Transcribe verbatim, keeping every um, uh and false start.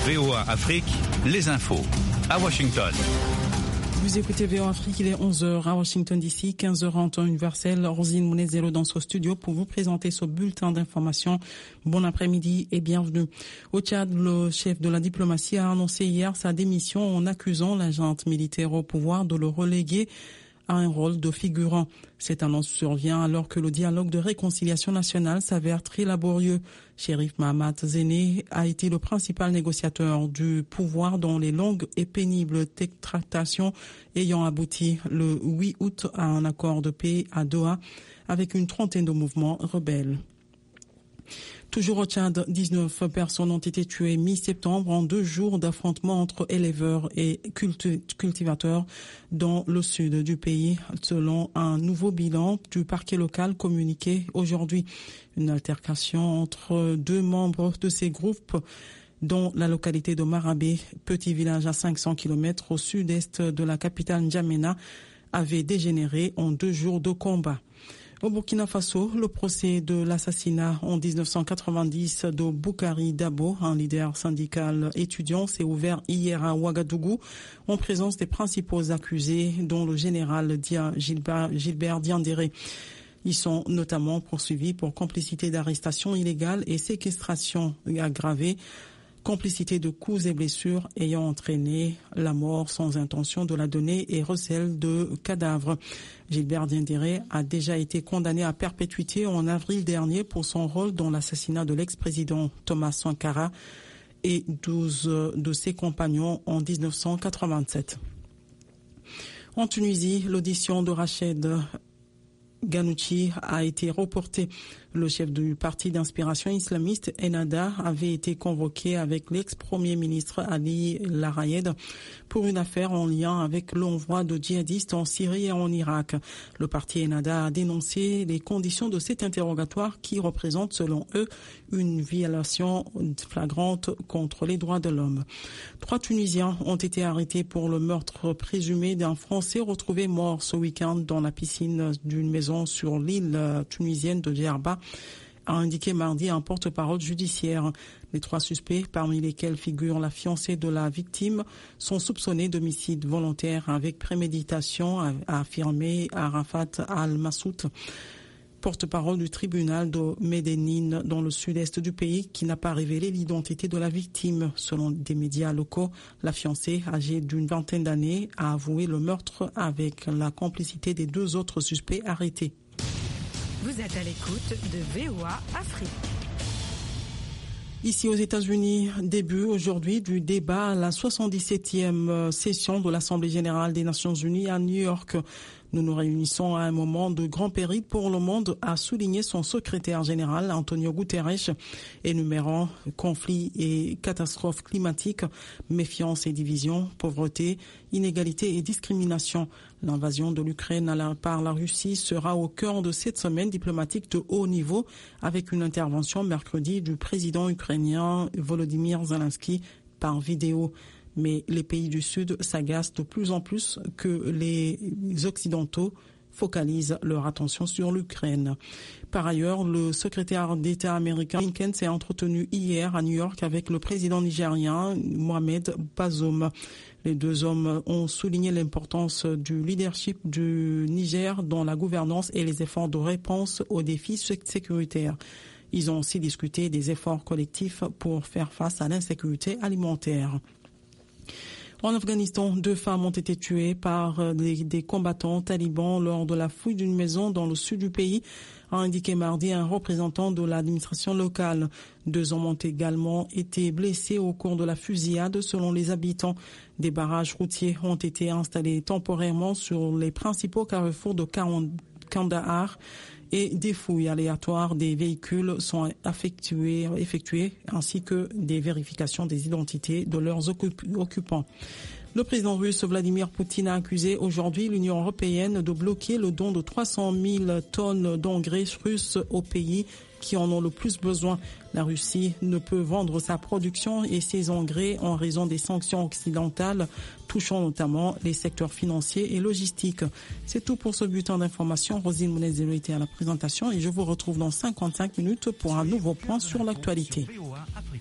V O A Afrique, les infos à Washington. Vous écoutez V O A Afrique, il est onze heures à Washington D C, quinze heures en temps universel. Rosine Mounezelo dans ce studio pour vous présenter ce bulletin d'information. Bon après-midi et bienvenue. Au Tchad, le chef de la diplomatie a annoncé hier sa démission en accusant la junte militaire au pouvoir de le reléguer à un rôle de figurant. Cette annonce survient alors que le dialogue de réconciliation nationale s'avère très laborieux. Chérif Mahamat Zéné a été le principal négociateur du pouvoir dans les longues et pénibles tractations ayant abouti le huit août à un accord de paix à Doha avec une trentaine de mouvements rebelles. Toujours au Tchad, dix-neuf personnes ont été tuées mi-septembre en deux jours d'affrontements entre éleveurs et culti- cultivateurs dans le sud du pays, selon un nouveau bilan du parquet local communiqué aujourd'hui. Une altercation entre deux membres de ces groupes dans la localité de Marabé, petit village à cinq cents kilomètres au sud-est de la capitale N'Djamena, avait dégénéré en deux jours de combat. Au Burkina Faso, le procès de l'assassinat en dix-neuf cent quatre-vingt-dix de Boukari Dabo, un leader syndical étudiant, s'est ouvert hier à Ouagadougou en présence des principaux accusés, dont le général Dia Gilbert, Gilbert Diandéré. Ils sont notamment poursuivis pour complicité d'arrestation illégale et séquestration aggravée, complicité de coups et blessures ayant entraîné la mort sans intention de la donner et recel de cadavres. Gilbert Diendéré a déjà été condamné à perpétuité en avril dernier pour son rôle dans l'assassinat de l'ex-président Thomas Sankara et douze de ses compagnons en dix-neuf cent quatre-vingt-sept. En Tunisie, l'audition de Rached Ghannouchi a été reportée. Le chef du parti d'inspiration islamiste Ennahda avait été convoqué avec l'ex-premier ministre Ali Larayed pour une affaire en lien avec l'envoi de djihadistes en Syrie et en Irak. Le parti Ennahda a dénoncé les conditions de cet interrogatoire qui représentent, selon eux, une violation flagrante contre les droits de l'homme. Trois Tunisiens ont été arrêtés pour le meurtre présumé d'un Français retrouvé mort ce week-end dans la piscine d'une maison sur l'île tunisienne de Djerba, a indiqué mardi un porte-parole judiciaire. Les trois suspects, parmi lesquels figure la fiancée de la victime, sont soupçonnés d'homicide volontaire avec préméditation, a affirmé Arafat Al-Massoud, porte-parole du tribunal de Médénine dans le sud-est du pays, qui n'a pas révélé l'identité de la victime. Selon des médias locaux, la fiancée, âgée d'une vingtaine d'années, a avoué le meurtre avec la complicité des deux autres suspects arrêtés. Vous êtes à l'écoute de V O A Afrique. Ici aux États-Unis, début aujourd'hui du débat à la soixante-dix-septième session de l'Assemblée générale des Nations unies à New York. Nous nous réunissons à un moment de grand péril pour le monde, a souligné son secrétaire général Antonio Guterres, énumérant conflits et catastrophes climatiques, méfiance et division, pauvreté, inégalité et discrimination. L'invasion de l'Ukraine par la Russie sera au cœur de cette semaine diplomatique de haut niveau, avec une intervention mercredi du président ukrainien Volodymyr Zelensky par vidéo. Mais les pays du Sud s'agacent de plus en plus que les Occidentaux focalisent leur attention sur l'Ukraine. Par ailleurs, le secrétaire d'État américain Blinken s'est entretenu hier à New York avec le président nigérien Mohamed Bazoum. Les deux hommes ont souligné l'importance du leadership du Niger dans la gouvernance et les efforts de réponse aux défis sécuritaires. Ils ont aussi discuté des efforts collectifs pour faire face à l'insécurité alimentaire. En Afghanistan, deux femmes ont été tuées par des, des combattants talibans lors de la fouille d'une maison dans le sud du pays, a indiqué mardi un représentant de l'administration locale. Deux hommes ont également été blessés au cours de la fusillade, selon les habitants. Des barrages routiers ont été installés temporairement sur les principaux carrefours de Kandahar et des fouilles aléatoires des véhicules sont effectuées, effectuées ainsi que des vérifications des identités de leurs occupants. Le président russe Vladimir Poutine a accusé aujourd'hui l'Union européenne de bloquer le don de trois cent mille tonnes d'engrais russes aux pays qui en ont le plus besoin. La Russie ne peut vendre sa production et ses engrais en raison des sanctions occidentales touchant notamment les secteurs financiers et logistiques. C'est tout pour ce bulletin d'information. Rosine Mounezelo était à la présentation et je vous retrouve dans cinquante-cinq minutes pour un nouveau point sur l'actualité.